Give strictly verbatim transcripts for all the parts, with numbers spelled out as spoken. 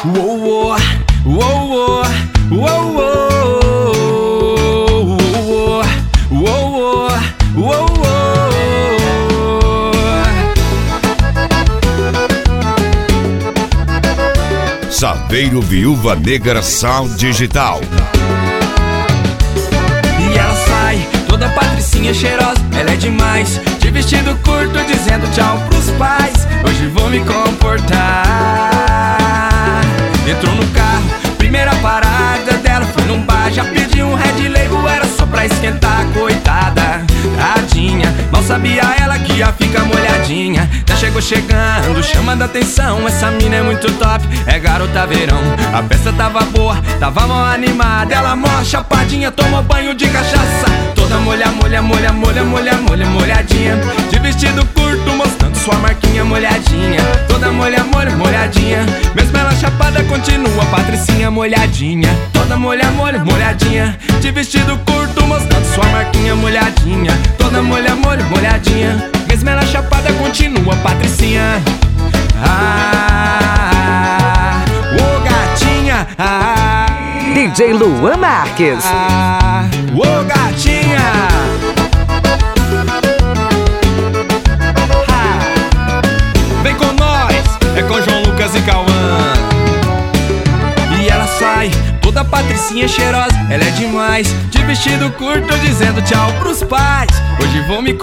Uou, uou, uou, uou, uou, uou, Saveiro Viúva Negra Sound Digital. E ela sai, toda patricinha cheirosa, ela é demais, de vestido curto dizendo tchau pros pais. Hoje vou me comportar. Entrou no carro, primeira parada dela foi num bar. Já pediu um Red Label, era só pra esquentar, coitada, tadinha. Mal sabia ela que ia ficar molhadinha. Já chegou chegando, chamando a atenção. Essa mina é muito top, é garota verão. A festa tava boa, tava mal animada. Ela mó chapadinha, tomou banho de cachaça. Toda molha, molha, molha, molha, molha, molha, molhadinha, de vestido curto mostrando sua marquinha molhadinha. Toda molha, molha, molhadinha, mesmo ela chapada continua patricinha molhadinha. Toda molha, molha, molhadinha, de vestido curto mostrando sua marquinha molhadinha. Toda molha, molha, molhadinha, mesmo ela chapada continua patricinha. Ah, ô gatinha, ah, D J Luan Marques. ah, ô gatinha. Ah, vem com nós, é com João Lucas e Cauã. E ela sai, toda patricinha cheirosa, ela é demais, de vestido curto dizendo tchau pros pais. Hoje vou me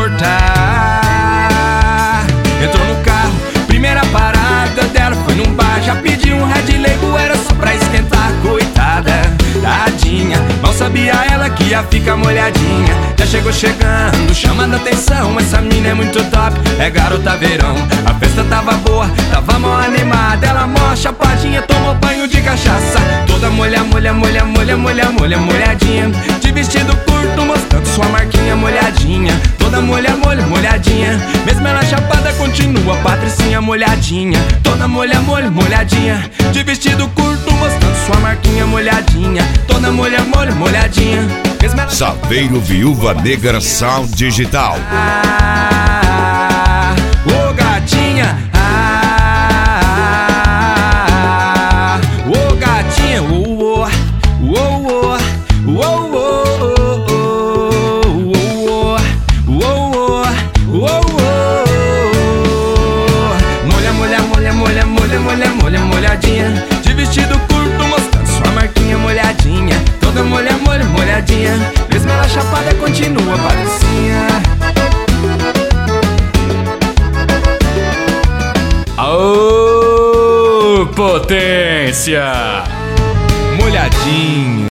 comportar. Entrou no carro, primeira parada dela foi num bar. Já pediu um Red Label, era só pra esquentar, coitada, tadinha. Mal sabia ela que ia ficar molhadinha. Já chegou chegando, chamando a atenção. Essa mina é muito top, é garota verão. A festa tava boa, tava mal animada. Ela mó chapadinha, tomou banho de cachaça. Toda molha, molha, molha, molha, molha, molha, molhadinha, de vestido curto mostrando sua marquinha molhadinha. Toda molha, molha, molhadinha, mesmo ela chapada continua patricinha molhadinha. Toda molha, molha, molhadinha, de vestido curto mostrando sua marquinha molhadinha. Toda molha, molha, molhadinha, mesmo ela Saveiro Viúva Negra Sound Digital. Ah, ô gatinha, ah, ô gatinha, ô, ô, ô, ô, ô, ô, ô, ô, molha, molha, molha, molha, molha, molha, molha, molhadinha, de vestido curto mostrando sua marquinha molhadinha. Toda molha, molha, molhadinha, mesmo ela chapada continua patricinha. Aô, potência! Molhadinho.